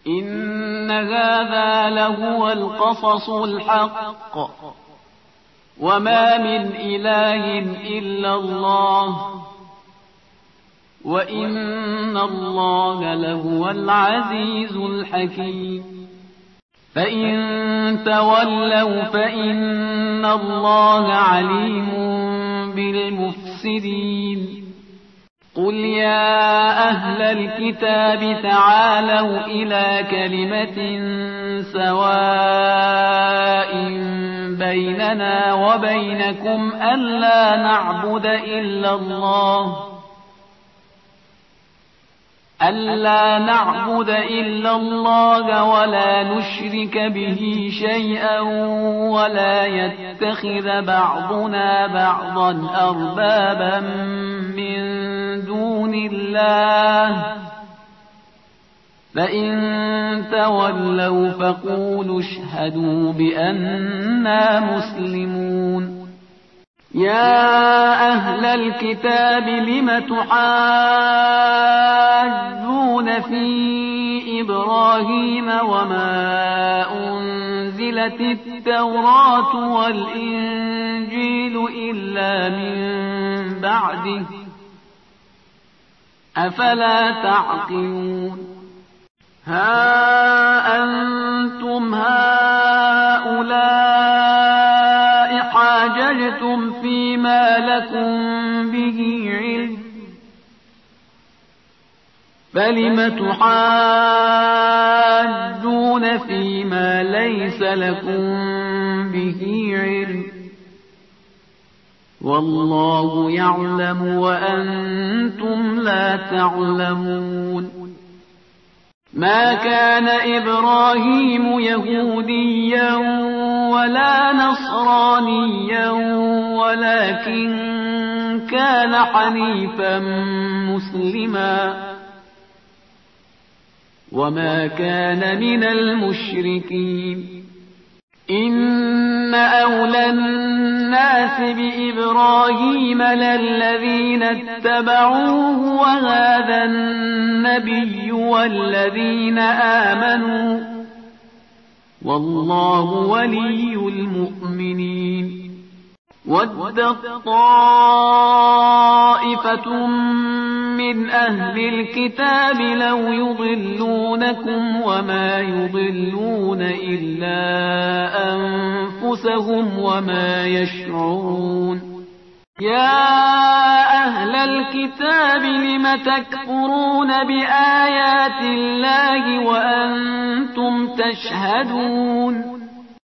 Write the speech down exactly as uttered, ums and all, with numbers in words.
إن هذا لهو القصص الحق وما من إله إلا الله وإن الله لهو العزيز الحكيم فإن تولوا فإن الله عليم بالمفسدين قل يا أهل الكتاب تعالوا إلى كلمة سواء بيننا وبينكم ألا نعبد إلا الله ألا نعبد إلا الله ولا نشرك به شيئا ولا يتخذ بعضنا بعضا أربابا من دون الله فإن تولوا فقولوا اشهدوا بأننا مسلمون يا أهل الكتاب لم تحاجون في إبراهيم وما أنزلت التوراة والإنجيل إلا من بعده أفلا تعقلون ها أنتم هؤلاء حاججتم فيما لكم به علم فلم تحاجون فيما ليس لكم به علم والله يعلم وأنتم لا تعلمون ما كان إبراهيم يهوديا ولا نصرانيا ولكن كان حنيفا مسلما وما كان من المشركين إن أولى الناس بإبراهيم للذين اتبعوه وهذا النبي والذين آمنوا والله ولي المؤمنين ودت طائفة من أهل الكتاب لو يضلونكم وما يضلون إلا أنفسهم وما يشعرون يا أهل الكتاب لم تكفرون بآيات الله وأنتم تشهدون